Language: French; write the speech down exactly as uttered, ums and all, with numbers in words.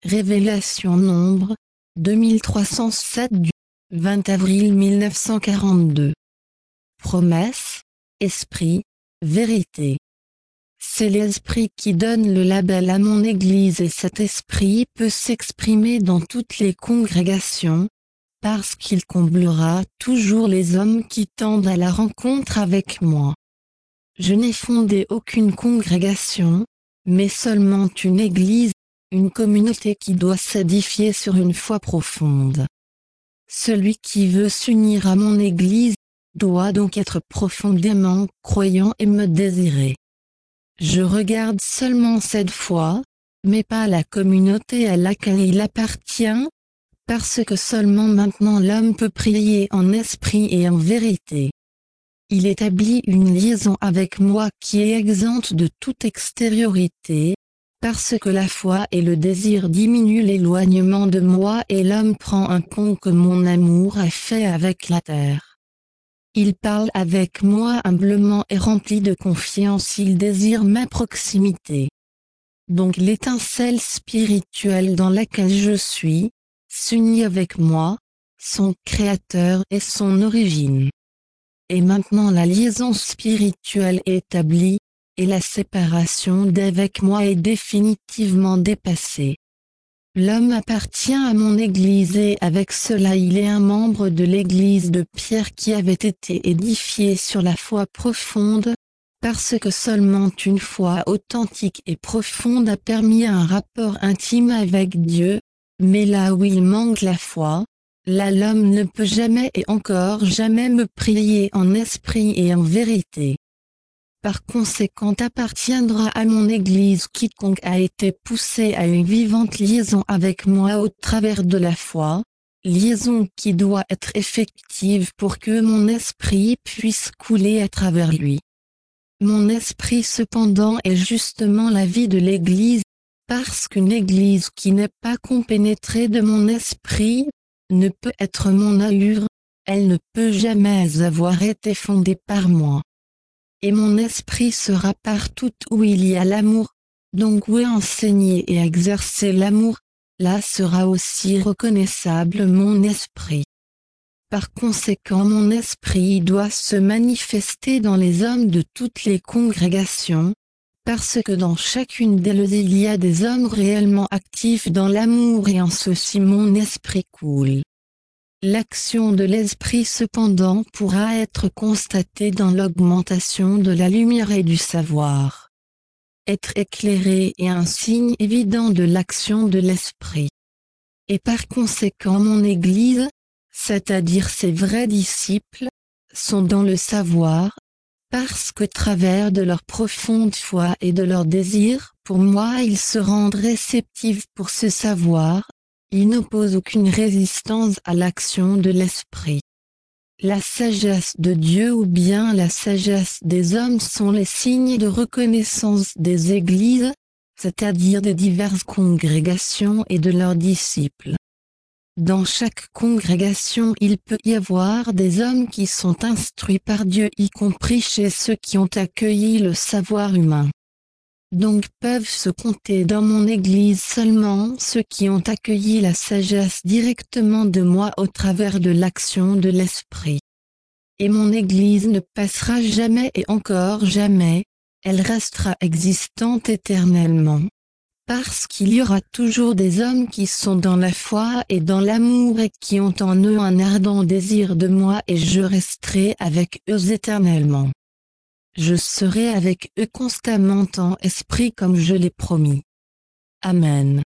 Révélation Nombre, deux mille trois cent sept du vingt avril mille neuf cent quarante-deux. Promesse, esprit, vérité. C'est l'esprit qui donne le label à mon Église et cet esprit peut s'exprimer dans toutes les congrégations, parce qu'il comblera toujours les hommes qui tendent à la rencontre avec moi. Je n'ai fondé aucune congrégation, mais seulement une Église, une communauté qui doit s'édifier sur une foi profonde. Celui qui veut s'unir à mon Église, doit donc être profondément croyant et me désirer. Je regarde seulement cette foi, mais pas la communauté à laquelle il appartient, parce que seulement maintenant l'homme peut prier en esprit et en vérité. Il établit une liaison avec moi qui est exempte de toute extériorité, parce que la foi et le désir diminuent l'éloignement de moi et l'homme prend un pont que mon amour a fait avec la terre. Il parle avec moi humblement et rempli de confiance, il désire ma proximité. Donc l'étincelle spirituelle dans laquelle je suis, s'unit avec moi, son créateur et son origine. Et maintenant la liaison spirituelle est établie, et la séparation d'avec moi est définitivement dépassée. L'homme appartient à mon Église et avec cela il est un membre de l'Église de Pierre qui avait été édifié sur la foi profonde, parce que seulement une foi authentique et profonde a permis un rapport intime avec Dieu, mais là où il manque la foi, là l'homme ne peut jamais et encore jamais me prier en esprit et en vérité. Par conséquent appartiendra à mon Église quiconque a été poussé à une vivante liaison avec moi au travers de la foi, liaison qui doit être effective pour que mon esprit puisse couler à travers lui. Mon esprit cependant est justement la vie de l'Église, parce qu'une Église qui n'est pas compénétrée de mon esprit, ne peut être mon allure, elle ne peut jamais avoir été fondée par moi. Et mon esprit sera partout où il y a l'amour, donc où est enseigné et exercer l'amour, là sera aussi reconnaissable mon esprit. Par conséquent mon esprit doit se manifester dans les hommes de toutes les congrégations, parce que dans chacune d'elles il y a des hommes réellement actifs dans l'amour et en ceci mon esprit coule. L'action de l'esprit cependant pourra être constatée dans l'augmentation de la lumière et du savoir. Être éclairé est un signe évident de l'action de l'esprit. Et par conséquent mon Église, c'est-à-dire ses vrais disciples, sont dans le savoir, parce qu'au travers de leur profonde foi et de leur désir, pour moi ils se rendent réceptifs pour ce savoir, ils n'opposent aucune résistance à l'action de l'esprit. La sagesse de Dieu ou bien la sagesse des hommes sont les signes de reconnaissance des églises, c'est-à-dire des diverses congrégations et de leurs disciples. Dans chaque congrégation il peut y avoir des hommes qui sont instruits par Dieu y compris chez ceux qui ont accueilli le savoir humain. Donc peuvent se compter dans mon Église seulement ceux qui ont accueilli la sagesse directement de moi au travers de l'action de l'Esprit. Et mon Église ne passera jamais et encore jamais, elle restera existante éternellement. Parce qu'il y aura toujours des hommes qui sont dans la foi et dans l'amour et qui ont en eux un ardent désir de moi et je resterai avec eux éternellement. Je serai avec eux constamment en esprit comme je l'ai promis. Amen.